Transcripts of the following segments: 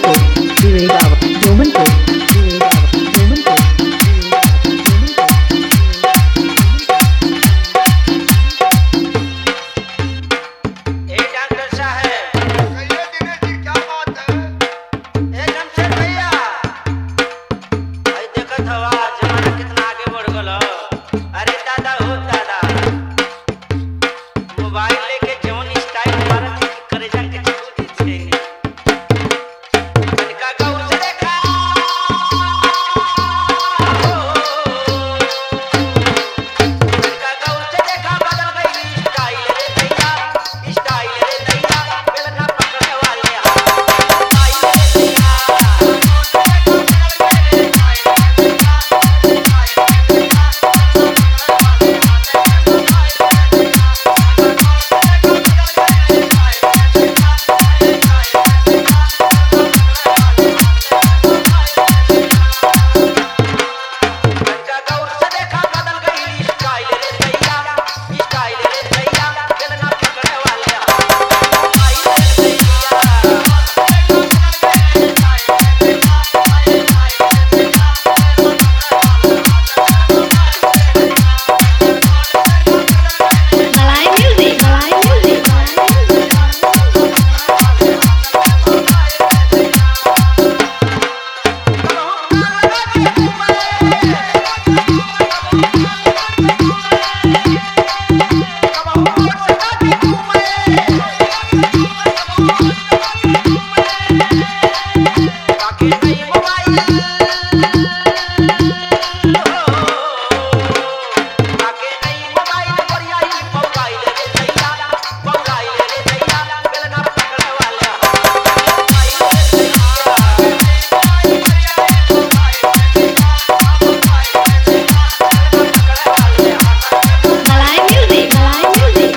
Domanpur, Jiregaon, Domanpur, Jiregaon, Domanpur, ए doctor साहब, कहिए दिनेश जी क्या बात है? ए जमशेद भैया, भाई देखत हवा जमाना कितना आगे बढ़ गल ह। अरे दादा हो दादा, मोबाइल लेके जौन स्टाइल मारत है कि करेजा के छू दी छे। तनिका गौर से देखा तनिका गौर से देखा, बदल गई स्टाइल रे भैया, स्टाइल रे भैया, बेलना पकड़े वाले हाथ, स्टाइल रे भैया। तनिका गौर से देखा, बदल गई स्टाइल रे भैया, स्टाइल रे भैया, बेलना पकड़े वाले हाथ, स्टाइल रे भैया। Malay music, Malay music, Malay music, Malay music,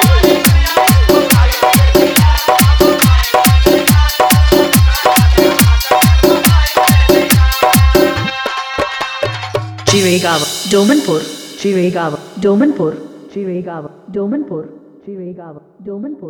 Jiregaon, Domanpur, Jiregaon, Domanpur, Jiregaon, Domanpur, Jiregaon, Domanpur.